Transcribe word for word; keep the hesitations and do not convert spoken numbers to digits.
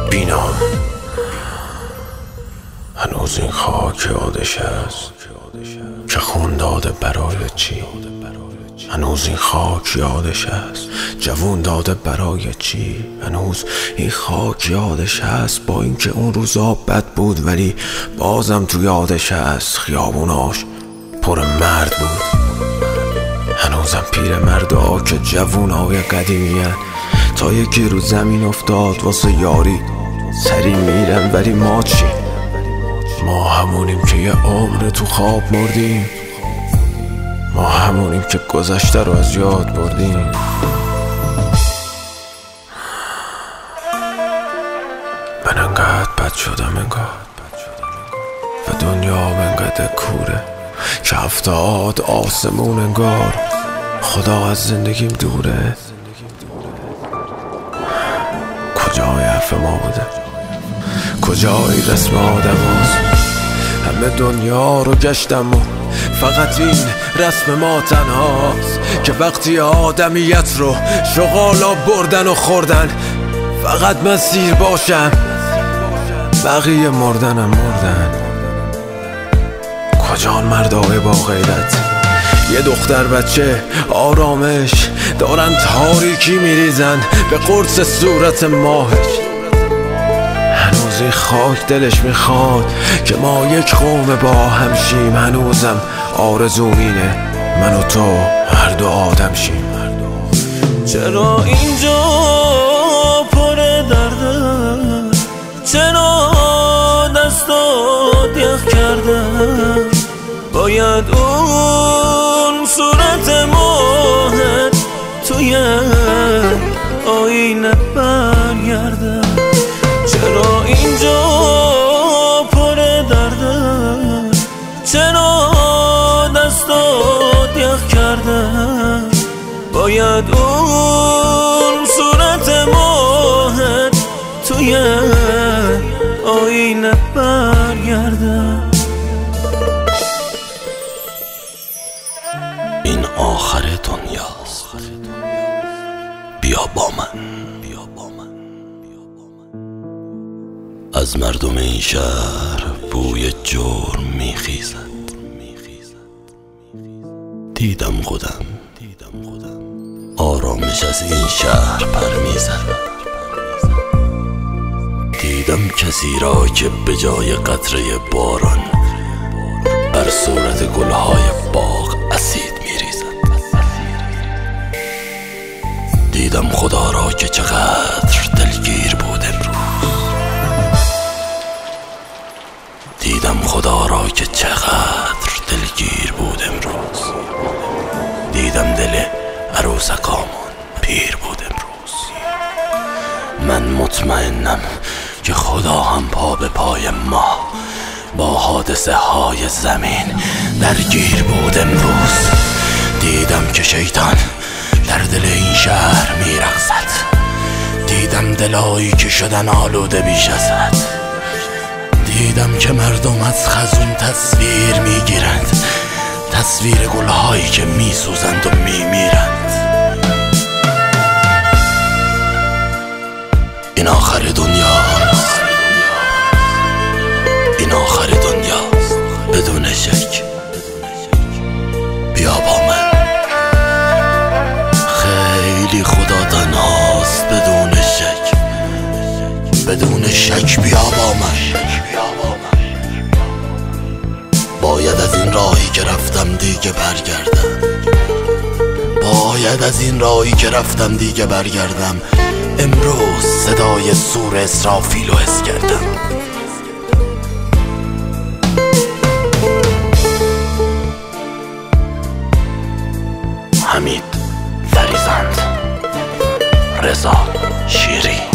بینام هنوز این خاک یادش هست که خون داده برای چی؟ هنوز این خاک یادش هست جوون داده برای چی؟ هنوز این خاک یادش هست با اینکه اون روزا بد بود ولی بازم تو یادش هست خیابوناش پر مرد بود. هنوزم پیر مردا که جوونای قدیمیه تا یکی رو زمین افتاد واسه یاری سری میرن ولی ما چی؟ ما همونیم که یه عمر تو خواب مردیم، ما همونیم که گذشته رو از یاد بردیم. من انقدر بد شدم انگار و دنیا انقدر کوره که هفتاد آسمون انگار خدا از زندگیم دوره. کجای حرف ما بوده؟ کجای رسم آدم هست؟ همه دنیا رو گشتم و فقط این رسم ما تنهاست که وقتی آدمیت رو شغالا بردن و خوردن فقط من سیر باشم بقیه مردنم مردن. کجان مردای با غیرت؟ یه دختر بچه آرامش دارن تاریکی میریزن به قرص صورت ماهش. هنوز این خاک دلش میخواد که ما یک قوم با هم شیم. هنوزم آرزومینه من و تو هر دو آدم شیم. چرا اینجا پر درده؟ چرا دستات یخ کرده؟ باید اون صورت ماهت توی آینه برگرده. چرا اینجا پر درده؟ چرا دستات یخ کرده؟ باید اون صورت ماهت توی آینه برگرده. این آخر دنیاست، بیا با من. از مردم این شهر بوی جرم میخیزد. دیدم خودم آرامش از این شهر پر میزد. دیدم کسی را که به جای قطره باران بر صورت گلهای باغ اسید میریزد. دیدم خدا را که چقدر دلگیر بود امروز. دیدم خدا را که چقدر دلگیر بود امروز. دیدم دل عروسکامون پیر بود امروز. من مطمئنم که خدا هم پا به پای ما با حادثه های زمین درگیر بود امروز. دیدم که شیطان در دل این شهر میرقصد. دیدم دلایی که شدن آلوده بیش از حد. دیدم که مردم از خزون تصویر میگیرند، تصویر گلهایی که میسوزند و میمیرند. این آخر دنیاست، این آخر دنیاست بدون شک. بیا با من. خیلی خدا تنهاست بدون شک، بدون شک. بیا با من. باید از این راهی که رفتم دیگه برگردم. باید از این راهی که رفتم دیگه برگردم. امروز صدای سور اسرافیل رو حس کردم. حمید فریزند، رضا شیری.